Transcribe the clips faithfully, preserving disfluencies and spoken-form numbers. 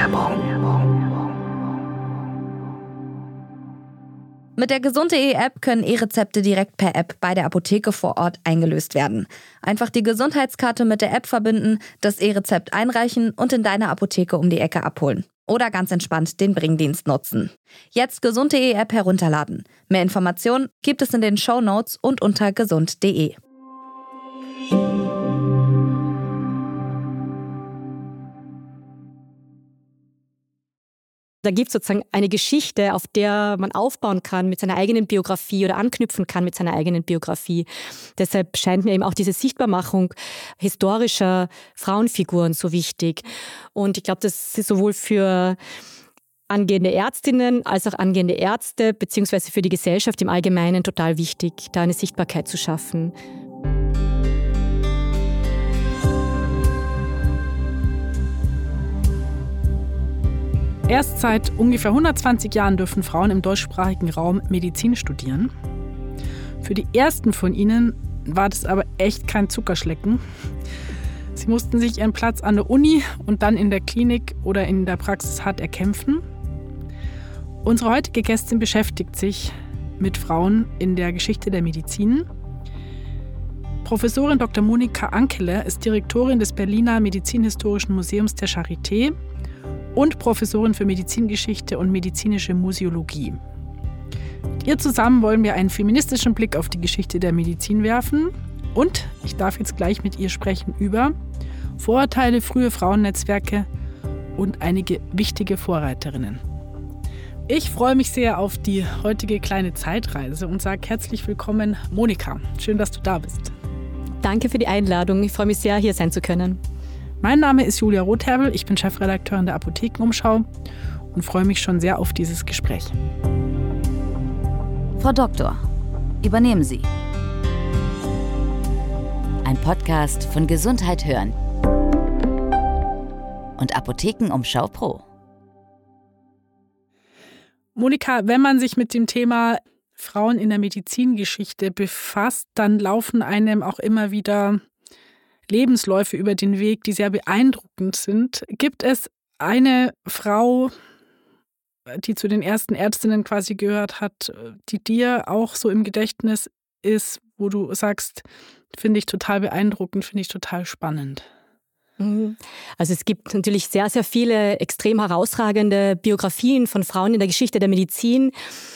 Mit der gesund.de-App können E-Rezepte direkt per App bei der Apotheke vor Ort eingelöst werden. Einfach die Gesundheitskarte mit der App verbinden, das E-Rezept einreichen und in deiner Apotheke um die Ecke abholen. Oder ganz entspannt den Bringdienst nutzen. Jetzt gesund.de-App herunterladen. Mehr Informationen gibt es in den Shownotes und unter gesund punkt de. Da gibt es sozusagen eine Geschichte, auf der man aufbauen kann mit seiner eigenen Biografie oder anknüpfen kann mit seiner eigenen Biografie. Deshalb scheint mir eben auch diese Sichtbarmachung historischer Frauenfiguren so wichtig. Und ich glaube, das ist sowohl für angehende Ärztinnen als auch angehende Ärzte beziehungsweise für die Gesellschaft im Allgemeinen total wichtig, da eine Sichtbarkeit zu schaffen. Erst seit ungefähr hundertzwanzig Jahren dürfen Frauen im deutschsprachigen Raum Medizin studieren. Für die ersten von ihnen war das aber echt kein Zuckerschlecken. Sie mussten sich ihren Platz an der Uni und dann in der Klinik oder in der Praxis hart erkämpfen. Unsere heutige Gästin beschäftigt sich mit Frauen in der Geschichte der Medizin. Professorin Doktor Monika Ankele ist Direktorin des Berliner Medizinhistorischen Museums der Charité und Professorin für Medizingeschichte und medizinische Museologie. Mit ihr zusammen wollen wir einen feministischen Blick auf die Geschichte der Medizin werfen und ich darf jetzt gleich mit ihr sprechen über Vorurteile, frühe Frauennetzwerke und einige wichtige Vorreiterinnen. Ich freue mich sehr auf die heutige kleine Zeitreise und sage herzlich willkommen, Monika. Schön, dass du da bist. Danke für die Einladung. Ich freue mich sehr, hier sein zu können. Mein Name ist Julia Rotherbel, ich bin Chefredakteurin der Apothekenumschau und freue mich schon sehr auf dieses Gespräch. Frau Doktor, übernehmen Sie. Ein Podcast von Gesundheit hören und Apothekenumschau Pro. Monika, wenn man sich mit dem Thema Frauen in der Medizingeschichte befasst, dann laufen einem auch immer wieder Lebensläufe über den Weg, die sehr beeindruckend sind. Gibt es eine Frau, die zu den ersten Ärztinnen quasi gehört hat, die dir auch so im Gedächtnis ist, wo du sagst, finde ich total beeindruckend, finde ich total spannend? Also es gibt natürlich sehr, sehr viele extrem herausragende Biografien von Frauen in der Geschichte der Medizin.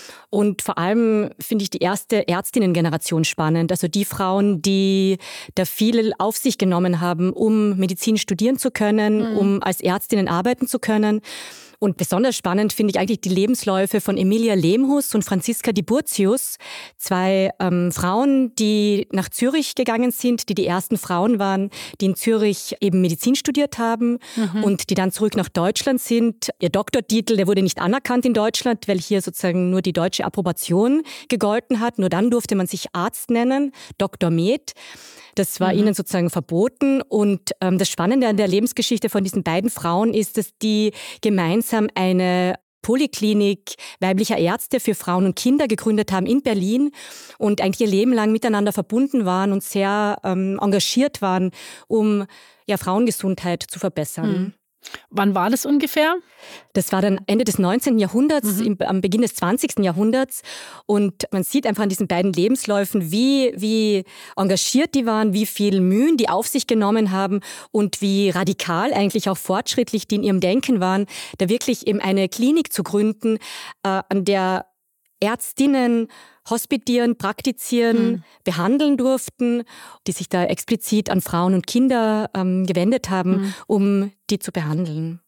Und vor allem finde ich die erste Ärztinnengeneration spannend. Also die Frauen, die da viel auf sich genommen haben, um Medizin studieren zu können, mhm. um als Ärztinnen arbeiten zu können. Und besonders spannend finde ich eigentlich die Lebensläufe von Emilia Lehmhus und Franziska Tiburtius. Zwei ähm, Frauen, die nach Zürich gegangen sind, die die ersten Frauen waren, die in Zürich eben Medizin studiert haben mhm. und die dann zurück nach Deutschland sind. Ihr Doktortitel, der wurde nicht anerkannt in Deutschland, weil hier sozusagen nur die deutsche Approbation gegolten hat. Nur dann durfte man sich Arzt nennen, Doktor Med. Das war mhm. ihnen sozusagen verboten. Und ähm, das Spannende an der Lebensgeschichte von diesen beiden Frauen ist, dass die gemeinsam eine Poliklinik weiblicher Ärzte für Frauen und Kinder gegründet haben in Berlin und eigentlich ihr Leben lang miteinander verbunden waren und sehr ähm, engagiert waren, um ja, Frauengesundheit zu verbessern. Mhm. Wann war das ungefähr? Das war dann Ende des neunzehnten Jahrhunderts, mhm. im, am Beginn des zwanzigsten Jahrhunderts. Und man sieht einfach an diesen beiden Lebensläufen, wie, wie engagiert die waren, wie viel Mühen die auf sich genommen haben und wie radikal eigentlich auch fortschrittlich die in ihrem Denken waren, da wirklich eben eine Klinik zu gründen, äh, an der Ärztinnen hospitieren, praktizieren, mhm. behandeln durften, die sich da explizit an Frauen und Kinder ähm, gewendet haben, mhm. um die zu behandeln.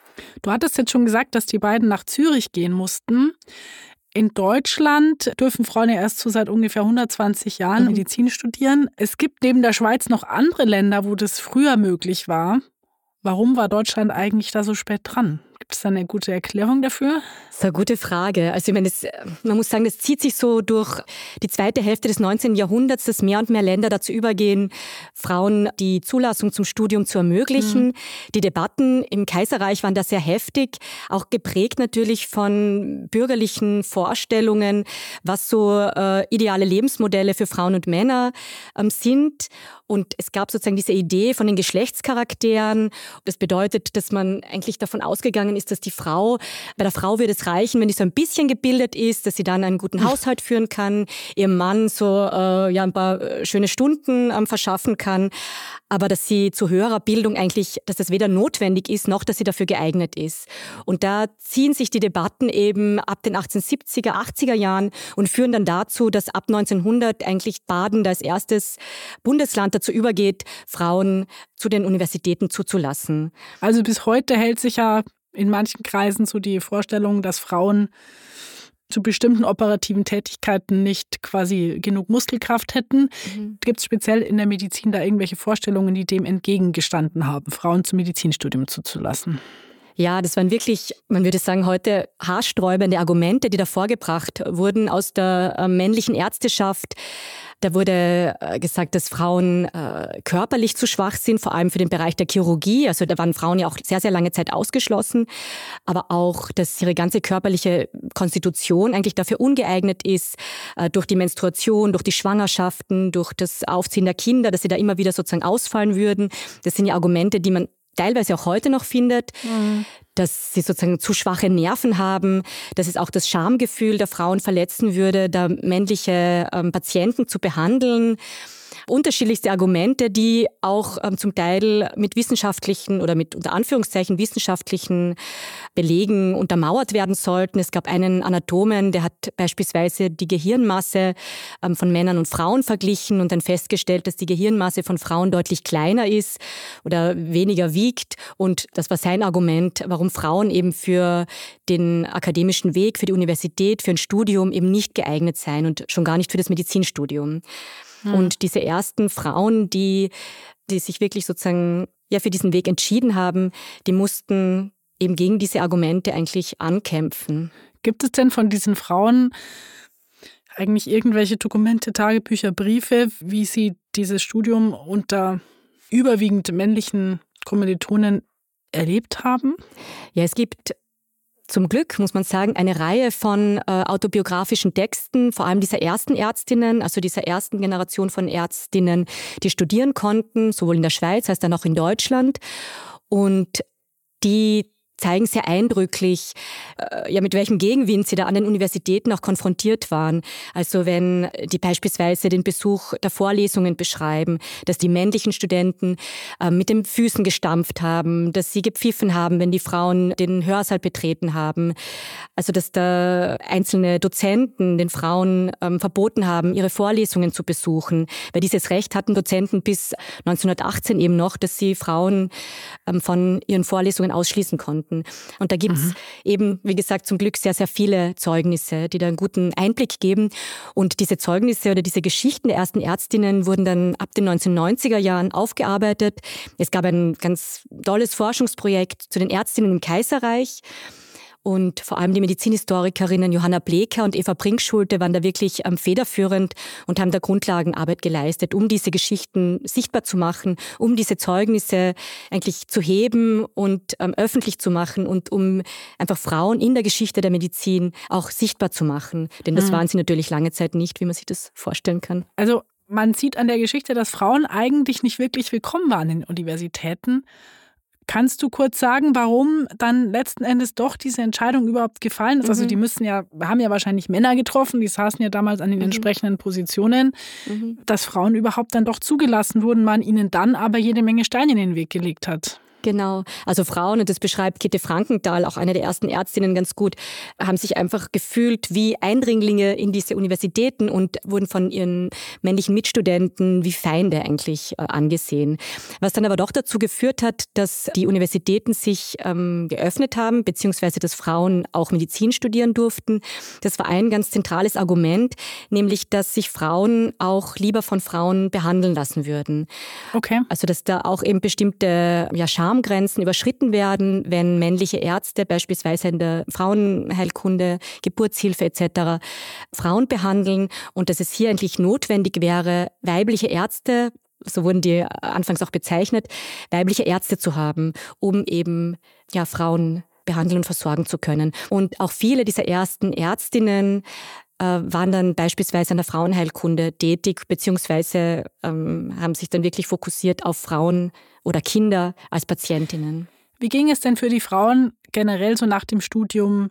Du hattest jetzt schon gesagt, dass die beiden nach Zürich gehen mussten. In Deutschland dürfen Frauen ja erst so seit ungefähr hundertzwanzig Jahren mhm. Medizin studieren. Es gibt neben der Schweiz noch andere Länder, wo das früher möglich war. Warum war Deutschland eigentlich da so spät dran? Gibt es da eine gute Erklärung dafür? Das ist eine gute Frage. Also ich meine, das, man muss sagen, das zieht sich so durch die zweite Hälfte des neunzehnten Jahrhunderts, dass mehr und mehr Länder dazu übergehen, Frauen die Zulassung zum Studium zu ermöglichen. Mhm. Die Debatten im Kaiserreich waren da sehr heftig, auch geprägt natürlich von bürgerlichen Vorstellungen, was so äh, ideale Lebensmodelle für Frauen und Männer ähm, sind. Und es gab sozusagen diese Idee von den Geschlechtscharakteren. Das bedeutet, dass man eigentlich davon ausgegangen ausgegangen ist, dass die Frau, bei der Frau würde es reichen, wenn die so ein bisschen gebildet ist, dass sie dann einen guten Haushalt führen kann, ihrem Mann so äh, ja, ein paar schöne Stunden ähm, verschaffen kann, aber dass sie zu höherer Bildung eigentlich, dass das weder notwendig ist, noch dass sie dafür geeignet ist. Und da ziehen sich die Debatten eben ab den achtzehnhundertsiebziger, achtziger Jahren und führen dann dazu, dass ab neunzehnhundert eigentlich Baden als erstes Bundesland dazu übergeht, Frauen zu den Universitäten zuzulassen. Also bis heute hält sich ja in manchen Kreisen so die Vorstellung, dass Frauen zu bestimmten operativen Tätigkeiten nicht quasi genug Muskelkraft hätten. Mhm. Gibt es speziell in der Medizin da irgendwelche Vorstellungen, die dem entgegengestanden haben, Frauen zum Medizinstudium zuzulassen? Ja, das waren wirklich, man würde sagen, heute haarsträubende Argumente, die da vorgebracht wurden aus der äh, männlichen Ärzteschaft. Da wurde äh, gesagt, dass Frauen äh, körperlich zu schwach sind, vor allem für den Bereich der Chirurgie. Also da waren Frauen ja auch sehr, sehr lange Zeit ausgeschlossen. Aber auch, dass ihre ganze körperliche Konstitution eigentlich dafür ungeeignet ist, äh, durch die Menstruation, durch die Schwangerschaften, durch das Aufziehen der Kinder, dass sie da immer wieder sozusagen ausfallen würden. Das sind ja Argumente, die man teilweise auch heute noch findet, mhm. dass sie sozusagen zu schwache Nerven haben, dass es auch das Schamgefühl der Frauen verletzen würde, da männliche ähm, Patienten zu behandeln. Unterschiedlichste Argumente, die auch ähm, zum Teil mit wissenschaftlichen oder mit unter Anführungszeichen wissenschaftlichen Belegen untermauert werden sollten. Es gab einen Anatomen, der hat beispielsweise die Gehirnmasse ähm, von Männern und Frauen verglichen und dann festgestellt, dass die Gehirnmasse von Frauen deutlich kleiner ist oder weniger wiegt. Und das war sein Argument, warum Frauen eben für den akademischen Weg, für die Universität, für ein Studium eben nicht geeignet seien und schon gar nicht für das Medizinstudium. Und diese ersten Frauen, die, die sich wirklich sozusagen ja, für diesen Weg entschieden haben, die mussten eben gegen diese Argumente eigentlich ankämpfen. Gibt es denn von diesen Frauen eigentlich irgendwelche Dokumente, Tagebücher, Briefe, wie sie dieses Studium unter überwiegend männlichen Kommilitonen erlebt haben? Ja, es gibt zum Glück, muss man sagen, eine Reihe von äh, autobiografischen Texten, vor allem dieser ersten Ärztinnen, also dieser ersten Generation von Ärztinnen, die studieren konnten, sowohl in der Schweiz als dann auch in Deutschland. Und die zeigen sehr eindrücklich, äh, ja, mit welchem Gegenwind sie da an den Universitäten auch konfrontiert waren. Also wenn die beispielsweise den Besuch der Vorlesungen beschreiben, dass die männlichen Studenten äh, mit den Füßen gestampft haben, dass sie gepfiffen haben, wenn die Frauen den Hörsaal betreten haben. Also dass da einzelne Dozenten den Frauen ähm, verboten haben, ihre Vorlesungen zu besuchen. Weil dieses Recht hatten Dozenten bis neunzehnhundertachtzehn eben noch, dass sie Frauen ähm, von ihren Vorlesungen ausschließen konnten. Und da gibt es mhm. eben, wie gesagt, zum Glück sehr, sehr viele Zeugnisse, die da einen guten Einblick geben. Und diese Zeugnisse oder diese Geschichten der ersten Ärztinnen wurden dann ab den neunzehnhundertneunziger Jahren aufgearbeitet. Es gab ein ganz tolles Forschungsprojekt zu den Ärztinnen im Kaiserreich. Und vor allem die Medizinhistorikerinnen Johanna Bleker und Eva Brinkschulte waren da wirklich ähm, federführend und haben da Grundlagenarbeit geleistet, um diese Geschichten sichtbar zu machen, um diese Zeugnisse eigentlich zu heben und ähm, öffentlich zu machen und um einfach Frauen in der Geschichte der Medizin auch sichtbar zu machen. Denn das mhm. waren sie natürlich lange Zeit nicht, wie man sich das vorstellen kann. Also man sieht an der Geschichte, dass Frauen eigentlich nicht wirklich willkommen waren in Universitäten. Kannst du kurz sagen, warum dann letzten Endes doch diese Entscheidung überhaupt gefallen ist? Mhm. Also die müssen ja, haben ja wahrscheinlich Männer getroffen, die saßen ja damals an den mhm. entsprechenden Positionen, mhm. dass Frauen überhaupt dann doch zugelassen wurden, man ihnen dann aber jede Menge Steine in den Weg gelegt hat. Genau. Also Frauen, und das beschreibt Käthe Frankenthal, auch eine der ersten Ärztinnen, ganz gut, haben sich einfach gefühlt wie Eindringlinge in diese Universitäten und wurden von ihren männlichen Mitstudenten wie Feinde eigentlich äh, angesehen. Was dann aber doch dazu geführt hat, dass die Universitäten sich ähm, geöffnet haben, beziehungsweise dass Frauen auch Medizin studieren durften. Das war ein ganz zentrales Argument, nämlich, dass sich Frauen auch lieber von Frauen behandeln lassen würden. Okay. Also dass da auch eben bestimmte ja, Schamgrenzen überschritten werden, wenn männliche Ärzte beispielsweise in der Frauenheilkunde, Geburtshilfe et cetera Frauen behandeln und dass es hier eigentlich notwendig wäre, weibliche Ärzte, so wurden die anfangs auch bezeichnet, weibliche Ärzte zu haben, um eben ja, Frauen behandeln und versorgen zu können. Und auch viele dieser ersten Ärztinnen äh, waren dann beispielsweise an der Frauenheilkunde tätig, beziehungsweise ähm, haben sich dann wirklich fokussiert auf Frauen oder Kinder als Patientinnen. Wie ging es denn für die Frauen generell so nach dem Studium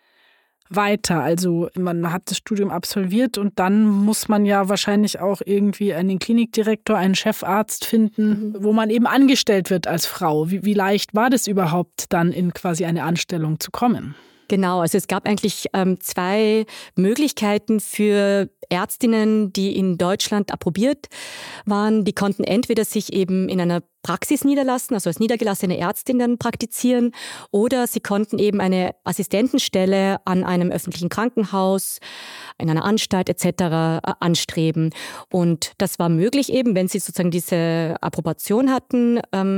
weiter? Also man hat das Studium absolviert und dann muss man ja wahrscheinlich auch irgendwie einen Klinikdirektor, einen Chefarzt finden, mhm. wo man eben angestellt wird als Frau. Wie, wie leicht war das überhaupt, dann in quasi eine Anstellung zu kommen? Genau, also es gab eigentlich ähm, zwei Möglichkeiten für Ärztinnen, die in Deutschland approbiert waren. Die konnten entweder sich eben in einer Praxis niederlassen, also als niedergelassene Ärztin dann praktizieren, oder sie konnten eben eine Assistentenstelle an einem öffentlichen Krankenhaus, in einer Anstalt et cetera anstreben. Und das war möglich eben, wenn sie sozusagen diese Approbation hatten. Ähm,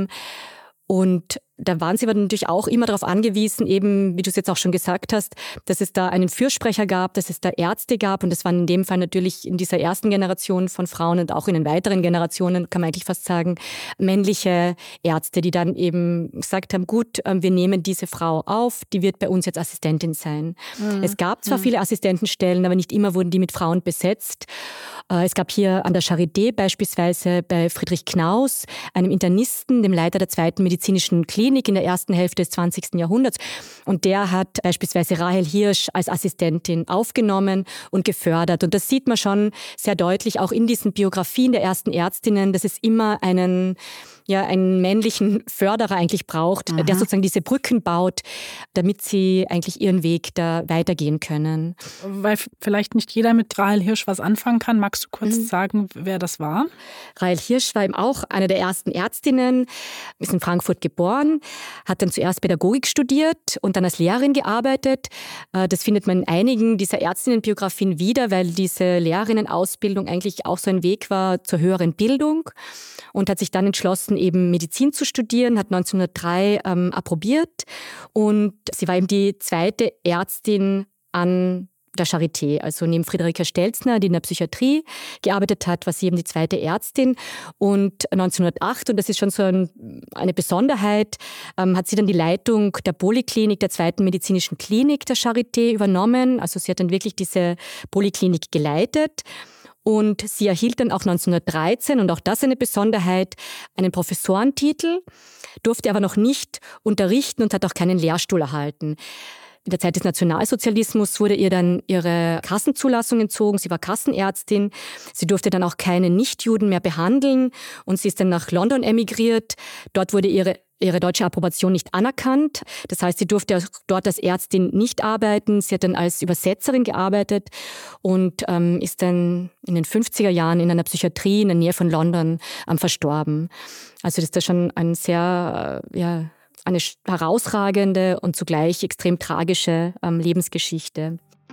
und da waren sie aber natürlich auch immer darauf angewiesen, eben, wie du es jetzt auch schon gesagt hast, dass es da einen Fürsprecher gab, dass es da Ärzte gab. Und das waren in dem Fall natürlich in dieser ersten Generation von Frauen und auch in den weiteren Generationen, kann man eigentlich fast sagen, männliche Ärzte, die dann eben gesagt haben, gut, wir nehmen diese Frau auf, die wird bei uns jetzt Assistentin sein. Mhm. Es gab zwar mhm. viele Assistentenstellen, aber nicht immer wurden die mit Frauen besetzt. Es gab hier an der Charité beispielsweise bei Friedrich Knaus, einem Internisten, dem Leiter der zweiten medizinischen Klinik, in der ersten Hälfte des zwanzigsten Jahrhunderts. Und der hat beispielsweise Rahel Hirsch als Assistentin aufgenommen und gefördert. Und das sieht man schon sehr deutlich, auch in diesen Biografien der ersten Ärztinnen, dass es immer einen, ja, einen männlichen Förderer eigentlich braucht, mhm. der sozusagen diese Brücken baut, damit sie eigentlich ihren Weg da weitergehen können. Weil vielleicht nicht jeder mit Rahel Hirsch was anfangen kann. Magst du kurz mhm. sagen, wer das war? Rahel Hirsch war eben auch eine der ersten Ärztinnen, ist in Frankfurt geboren, hat dann zuerst Pädagogik studiert und dann als Lehrerin gearbeitet. Das findet man in einigen dieser Ärztinnenbiografien wieder, weil diese Lehrerinnenausbildung eigentlich auch so ein Weg war zur höheren Bildung und hat sich dann entschlossen, eben Medizin zu studieren, hat neunzehnhundertdrei ähm, approbiert und sie war eben die zweite Ärztin an der Charité, also neben Friederike Stelzner, die in der Psychiatrie gearbeitet hat, war sie eben die zweite Ärztin. Und neunzehnhundertacht, und das ist schon so ein, eine Besonderheit, ähm, hat sie dann die Leitung der Poliklinik, der zweiten medizinischen Klinik der Charité übernommen. Also sie hat dann wirklich diese Poliklinik geleitet. Und sie erhielt dann auch neunzehnhundertdreizehn, und auch das eine Besonderheit, einen Professorentitel, durfte aber noch nicht unterrichten und hat auch keinen Lehrstuhl erhalten. In der Zeit des Nationalsozialismus wurde ihr dann ihre Kassenzulassung entzogen. Sie war Kassenärztin. Sie durfte dann auch keine Nichtjuden mehr behandeln. Und sie ist dann nach London emigriert. Dort wurde ihre, ihre deutsche Approbation nicht anerkannt. Das heißt, sie durfte dort als Ärztin nicht arbeiten. Sie hat dann als Übersetzerin gearbeitet und ähm, ist dann in den fünfziger Jahren in einer Psychiatrie in der Nähe von London ähm, verstorben. Also das ist da schon ein sehr, äh, ja, eine herausragende und zugleich extrem tragische ähm, Lebensgeschichte.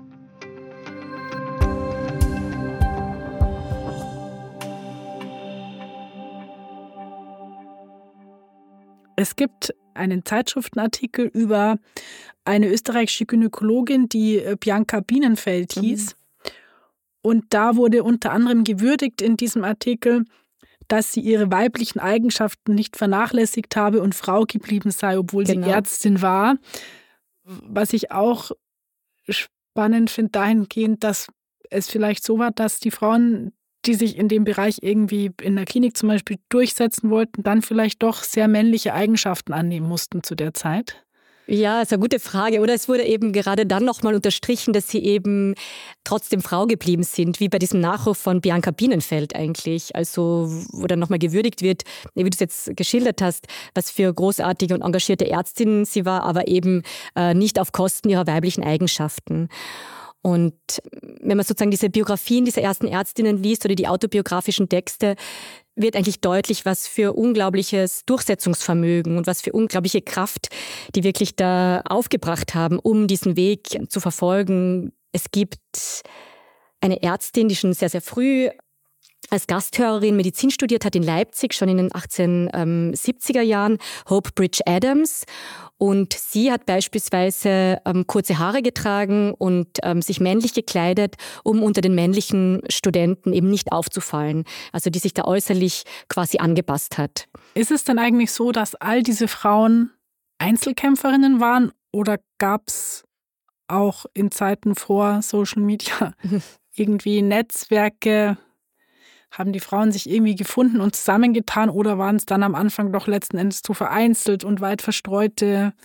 Es gibt einen Zeitschriftenartikel über eine österreichische Gynäkologin, die Bianca Bienenfeld hieß. Mhm. Und da wurde unter anderem gewürdigt in diesem Artikel, dass sie ihre weiblichen Eigenschaften nicht vernachlässigt habe und Frau geblieben sei, obwohl genau. sie Ärztin war. Was ich auch spannend finde dahingehend, dass es vielleicht so war, dass die Frauen, die sich in dem Bereich irgendwie in der Klinik zum Beispiel durchsetzen wollten, dann vielleicht doch sehr männliche Eigenschaften annehmen mussten zu der Zeit. Ja, ist eine gute Frage. Oder es wurde eben gerade dann nochmal unterstrichen, dass sie eben trotzdem Frau geblieben sind, wie bei diesem Nachruf von Bianca Bienenfeld eigentlich. Also wo dann nochmal gewürdigt wird, wie du es jetzt geschildert hast, was für großartige und engagierte Ärztin sie war, aber eben äh, nicht auf Kosten ihrer weiblichen Eigenschaften. Und wenn man sozusagen diese Biografien dieser ersten Ärztinnen liest oder die autobiografischen Texte, wird eigentlich deutlich, was für unglaubliches Durchsetzungsvermögen und was für unglaubliche Kraft die wirklich da aufgebracht haben, um diesen Weg zu verfolgen. Es gibt eine Ärztin, die schon sehr, sehr früh als Gasthörerin Medizin studiert hat in Leipzig, schon in den achtzehnhundertsiebziger Jahren, Hope Bridge Adams. Und sie hat beispielsweise ähm, kurze Haare getragen und ähm, sich männlich gekleidet, um unter den männlichen Studenten eben nicht aufzufallen. Also die sich da äußerlich quasi angepasst hat. Ist es denn eigentlich so, dass all diese Frauen Einzelkämpferinnen waren oder gab es auch in Zeiten vor Social Media irgendwie Netzwerke? Haben die Frauen sich irgendwie gefunden und zusammengetan oder waren es dann am Anfang doch letzten Endes zu vereinzelt und weit verstreute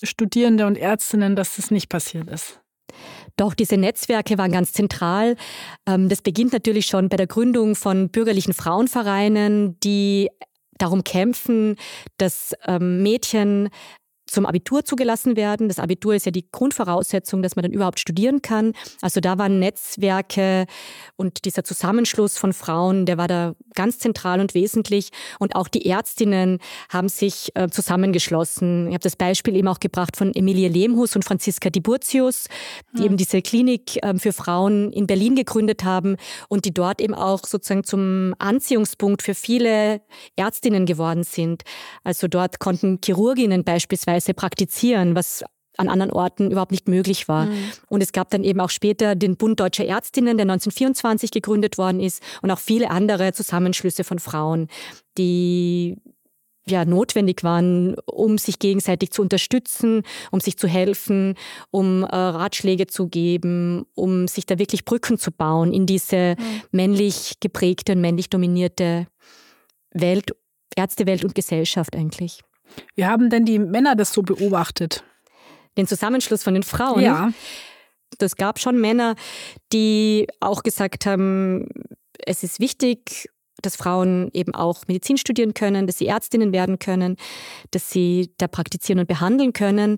Studierende und Ärztinnen, dass das nicht passiert ist? Doch, diese Netzwerke waren ganz zentral. Das beginnt natürlich schon bei der Gründung von bürgerlichen Frauenvereinen, die darum kämpfen, dass Mädchen zum Abitur zugelassen werden. Das Abitur ist ja die Grundvoraussetzung, dass man dann überhaupt studieren kann. Also da waren Netzwerke und dieser Zusammenschluss von Frauen, der war da ganz zentral und wesentlich. Und auch die Ärztinnen haben sich äh, zusammengeschlossen. Ich habe das Beispiel eben auch gebracht von Emilie Lehmhus und Franziska Tiburtius, die mhm. eben diese Klinik äh, für Frauen in Berlin gegründet haben und die dort eben auch sozusagen zum Anziehungspunkt für viele Ärztinnen geworden sind. Also dort konnten Chirurginnen beispielsweise praktizieren, was an anderen Orten überhaupt nicht möglich war. Mhm. Und es gab dann eben auch später den Bund Deutscher Ärztinnen, der neunzehnhundertvierundzwanzig gegründet worden ist, und auch viele andere Zusammenschlüsse von Frauen, die ja notwendig waren, um sich gegenseitig zu unterstützen, um sich zu helfen, um äh, Ratschläge zu geben, um sich da wirklich Brücken zu bauen in diese mhm. männlich geprägte und männlich dominierte Welt, Ärztewelt und Gesellschaft eigentlich. Wie haben denn die Männer das so beobachtet? Den Zusammenschluss von den Frauen? Ja. Das gab schon Männer, die auch gesagt haben, es ist wichtig, dass Frauen eben auch Medizin studieren können, dass sie Ärztinnen werden können, dass sie da praktizieren und behandeln können.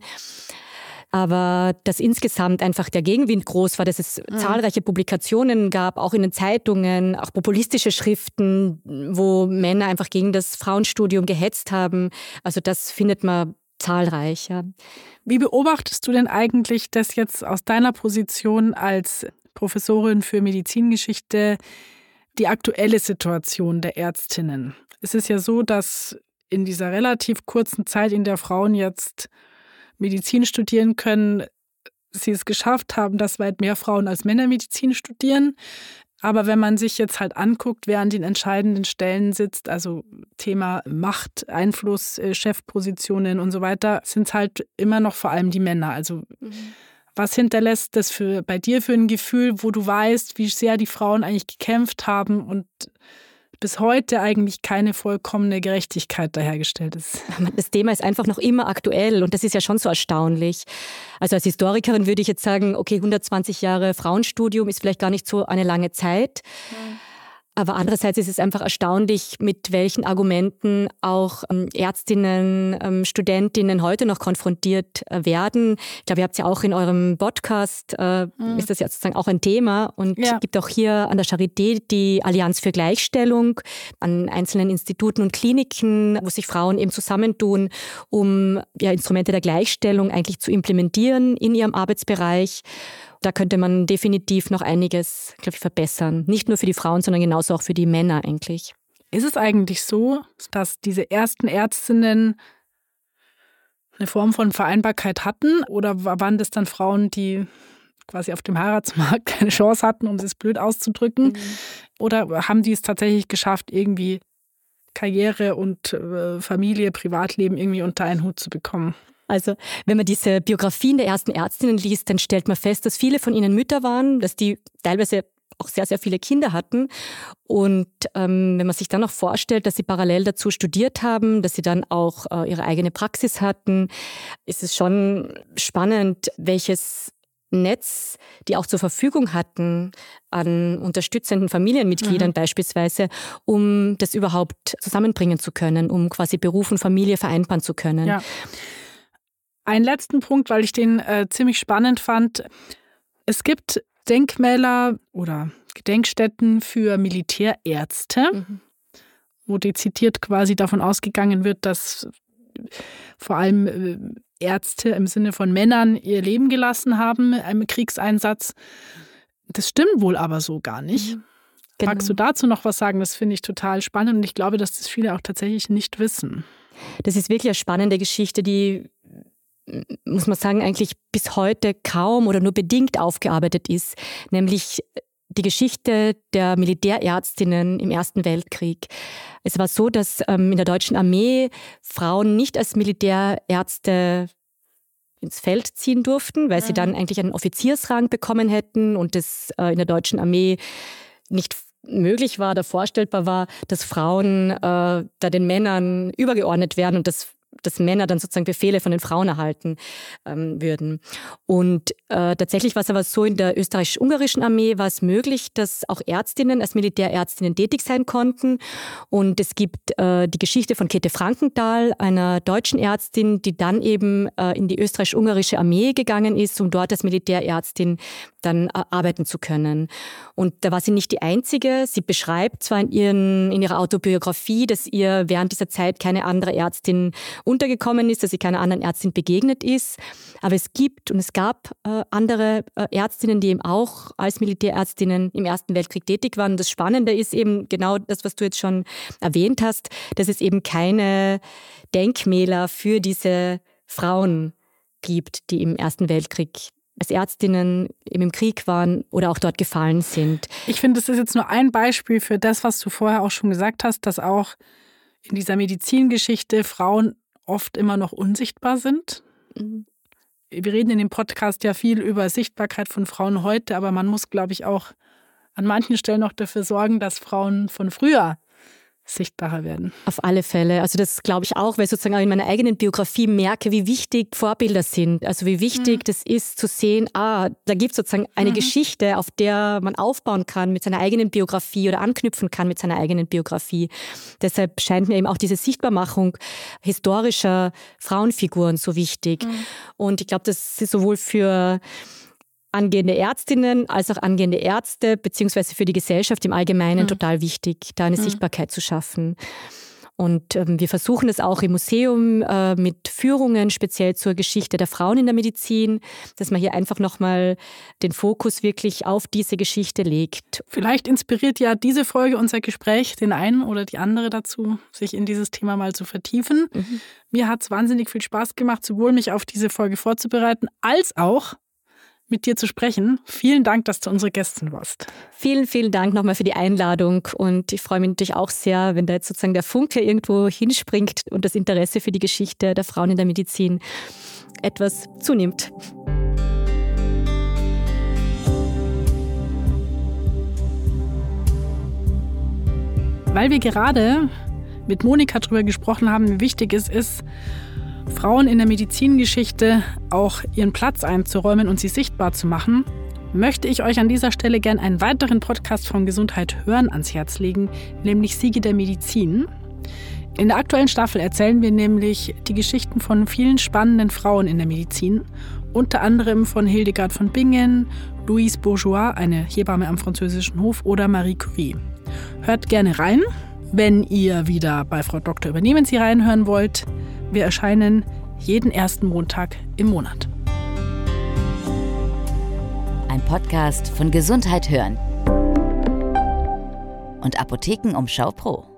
Aber dass insgesamt einfach der Gegenwind groß war, dass es mhm. zahlreiche Publikationen gab, auch in den Zeitungen, auch populistische Schriften, wo Männer einfach gegen das Frauenstudium gehetzt haben. Also das findet man zahlreich. Ja. Wie beobachtest du denn eigentlich das jetzt aus deiner Position als Professorin für Medizingeschichte, die aktuelle Situation der Ärztinnen? Es ist ja so, dass in dieser relativ kurzen Zeit, in der Frauen jetzt Medizin studieren können, sie es geschafft haben, dass weit mehr Frauen als Männer Medizin studieren. Aber wenn man sich jetzt halt anguckt, wer an den entscheidenden Stellen sitzt, also Thema Macht, Einfluss, Chefpositionen und so weiter, sind es halt immer noch vor allem die Männer. Also mhm. was hinterlässt das für, bei dir für ein Gefühl, wo du weißt, wie sehr die Frauen eigentlich gekämpft haben und bis heute eigentlich keine vollkommene Gerechtigkeit dahergestellt ist? Das Thema ist einfach noch immer aktuell und das ist ja schon so erstaunlich. Also als Historikerin würde ich jetzt sagen, okay, hundertzwanzig Jahre Frauenstudium ist vielleicht gar nicht so eine lange Zeit. Ja. Aber andererseits ist es einfach erstaunlich, mit welchen Argumenten auch ähm, Ärztinnen, ähm, Studentinnen heute noch konfrontiert äh, werden. Ich glaube, ihr habt es ja auch in eurem Podcast, äh, mhm. ist das ja sozusagen auch ein Thema. Und es ja. gibt auch hier an der Charité die Allianz für Gleichstellung, an einzelnen Instituten und Kliniken, wo sich Frauen eben zusammentun, um ja, Instrumente der Gleichstellung eigentlich zu implementieren in ihrem Arbeitsbereich. Da könnte man definitiv noch einiges, glaube ich, verbessern. Nicht nur für die Frauen, sondern genauso auch für die Männer eigentlich. Ist es eigentlich so, dass diese ersten Ärztinnen eine Form von Vereinbarkeit hatten? Oder waren das dann Frauen, die quasi auf dem Heiratsmarkt keine Chance hatten, um es blöd auszudrücken? Mhm. Oder haben die es tatsächlich geschafft, irgendwie Karriere und äh, Familie, Privatleben irgendwie unter einen Hut zu bekommen? Also wenn man diese Biografien der ersten Ärztinnen liest, dann stellt man fest, dass viele von ihnen Mütter waren, dass die teilweise auch sehr, sehr viele Kinder hatten. Und ähm, wenn man sich dann noch vorstellt, dass sie parallel dazu studiert haben, dass sie dann auch äh, ihre eigene Praxis hatten, ist es schon spannend, welches Netz die auch zur Verfügung hatten an unterstützenden Familienmitgliedern mhm. beispielsweise, um das überhaupt zusammenbringen zu können, um quasi Beruf und Familie vereinbaren zu können. Ja. Einen letzten Punkt, weil ich den äh, ziemlich spannend fand. Es gibt Denkmäler oder Gedenkstätten für Militärärzte, mhm. wo dezidiert quasi davon ausgegangen wird, dass vor allem äh, Ärzte im Sinne von Männern ihr Leben gelassen haben im Kriegseinsatz. Das stimmt wohl aber so gar nicht. Mhm. Genau. Magst du dazu noch was sagen? Das finde ich total spannend und ich glaube, dass das viele auch tatsächlich nicht wissen. Das ist wirklich eine spannende Geschichte, die, muss man sagen, eigentlich bis heute kaum oder nur bedingt aufgearbeitet ist, nämlich die Geschichte der Militärärztinnen im Ersten Weltkrieg. Es war so, dass ähm, in der deutschen Armee Frauen nicht als Militärärzte ins Feld ziehen durften, weil mhm. sie dann eigentlich einen Offiziersrang bekommen hätten und es äh, in der deutschen Armee nicht möglich war oder vorstellbar war, dass Frauen äh, da den Männern übergeordnet werden und das dass Männer dann sozusagen Befehle von den Frauen erhalten ähm, würden. Und äh, tatsächlich war es aber so, in der österreichisch-ungarischen Armee war es möglich, dass auch Ärztinnen als Militärärztinnen tätig sein konnten. Und es gibt äh, die Geschichte von Käthe Frankenthal, einer deutschen Ärztin, die dann eben äh, in die österreichisch-ungarische Armee gegangen ist, um dort als Militärärztin dann äh, arbeiten zu können. Und da war sie nicht die Einzige. Sie beschreibt zwar in, ihren, in ihrer Autobiografie, dass ihr während dieser Zeit keine andere Ärztin untergekommen ist, dass sie keiner anderen Ärztin begegnet ist. Aber es gibt und es gab äh, andere äh, Ärztinnen, die eben auch als Militärärztinnen im Ersten Weltkrieg tätig waren. Und das Spannende ist eben genau das, was du jetzt schon erwähnt hast, dass es eben keine Denkmäler für diese Frauen gibt, die im Ersten Weltkrieg als Ärztinnen eben im Krieg waren oder auch dort gefallen sind. Ich finde, das ist jetzt nur ein Beispiel für das, was du vorher auch schon gesagt hast, dass auch in dieser Medizingeschichte Frauen oft immer noch unsichtbar sind. Mhm. Wir reden in dem Podcast ja viel über Sichtbarkeit von Frauen heute, aber man muss, glaube ich, auch an manchen Stellen noch dafür sorgen, dass Frauen von früher sichtbarer werden. Auf alle Fälle. Also das glaube ich auch, weil ich sozusagen auch in meiner eigenen Biografie merke, wie wichtig Vorbilder sind. Also wie wichtig mhm. das ist zu sehen, ah, da gibt es sozusagen eine mhm. Geschichte, auf der man aufbauen kann mit seiner eigenen Biografie oder anknüpfen kann mit seiner eigenen Biografie. Deshalb scheint mir eben auch diese Sichtbarmachung historischer Frauenfiguren so wichtig. Mhm. Und ich glaube, das ist sowohl für angehende Ärztinnen als auch angehende Ärzte beziehungsweise für die Gesellschaft im Allgemeinen mhm. total wichtig, da eine mhm. Sichtbarkeit zu schaffen. Und ähm, wir versuchen es auch im Museum äh, mit Führungen, speziell zur Geschichte der Frauen in der Medizin, dass man hier einfach nochmal den Fokus wirklich auf diese Geschichte legt. Vielleicht inspiriert ja diese Folge, unser Gespräch, den einen oder die andere dazu, sich in dieses Thema mal zu vertiefen. Mhm. Mir hat es wahnsinnig viel Spaß gemacht, sowohl mich auf diese Folge vorzubereiten, als auch mit dir zu sprechen. Vielen Dank, dass du unsere Gästin warst. Vielen, vielen Dank nochmal für die Einladung und ich freue mich natürlich auch sehr, wenn da jetzt sozusagen der Funke irgendwo hinspringt und das Interesse für die Geschichte der Frauen in der Medizin etwas zunimmt. Weil wir gerade mit Monika darüber gesprochen haben, wie wichtig es ist, Frauen in der Medizingeschichte auch ihren Platz einzuräumen und sie sichtbar zu machen, möchte ich euch an dieser Stelle gerne einen weiteren Podcast von Gesundheit hören ans Herz legen, nämlich Siege der Medizin. In der aktuellen Staffel erzählen wir nämlich die Geschichten von vielen spannenden Frauen in der Medizin, unter anderem von Hildegard von Bingen, Louise Bourgeois, eine Hebamme am französischen Hof, oder Marie Curie. Hört gerne rein, wenn ihr wieder bei Frau Doktor übernehmen Sie reinhören wollt. Wir erscheinen jeden ersten Montag im Monat. Ein Podcast von Gesundheit hören und Apothekenumschau Pro.